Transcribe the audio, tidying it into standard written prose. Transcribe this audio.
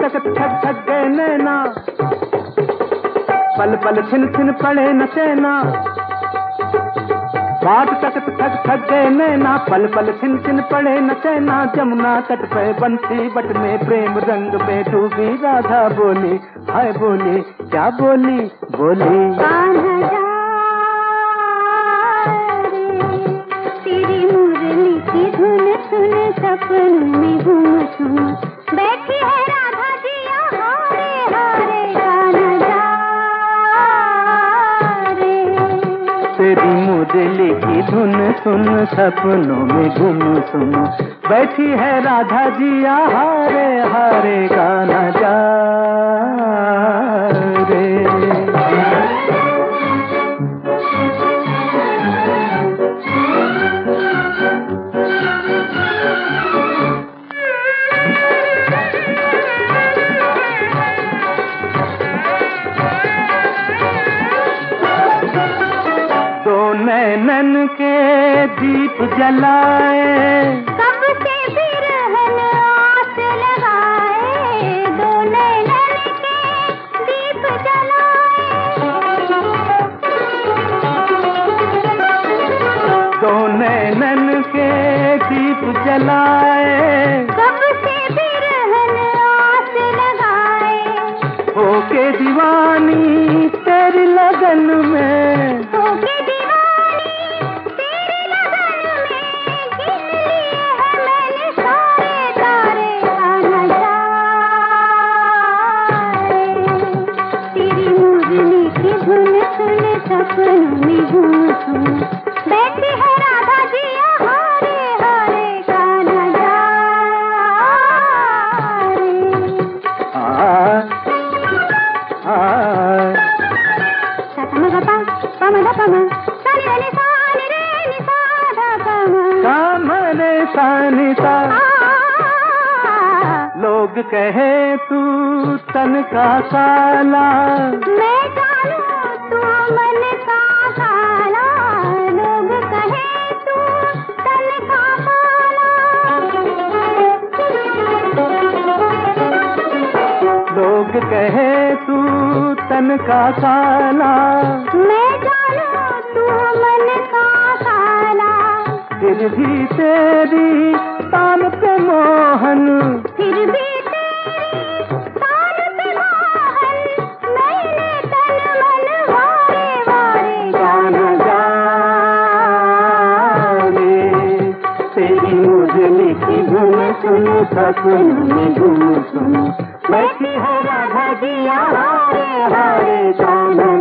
तक थक थक गए नैना, पल पल छिन छिन पड़े न चैना। बाट तक थक थक गए नैना, पल पल छिन छिन पड़े न चैना। जमुना तट पे बंसी बट में प्रेम रंग में डूबी राधा बोली, हाय बोली, क्या बोली, बोली तेरी मुरली की धुन सुन सपनों में घूम घूम बैठी है राधा जिया, हारे हारे गाना जा रे। तेरी मुरली की धुन सुन सपनों में घूम सुन बैठी है राधा जिया, हारे हारे गाना जा रे। नैनन के दीप जलाए, कब से बिरहन आस लगाए। दो नैनन के दीप जलाए, दो नैनन के दीप जलाए। कब से बिरहन आस लगाए। होके दीवानी तेरी लगन में, होके सपनों में घूम घूम बैठी है राधा जिया, हारे हारे गाना जा रे। सतमगपा पमदपम सानि रे सानि रे नि साधपम कामने सानि सा। लोग कहे तू तन का काला, मैं जानू तू मन का काला। लोग कहे तू तन का काला, लोग कहे तू तन का काला। मैं जानू तू मन का काला। फिर भी तेरी तान पे मोहन, फिर भी सुन सपनों में घूम सुन बैठी है राधा जिया, हारे हारे गाना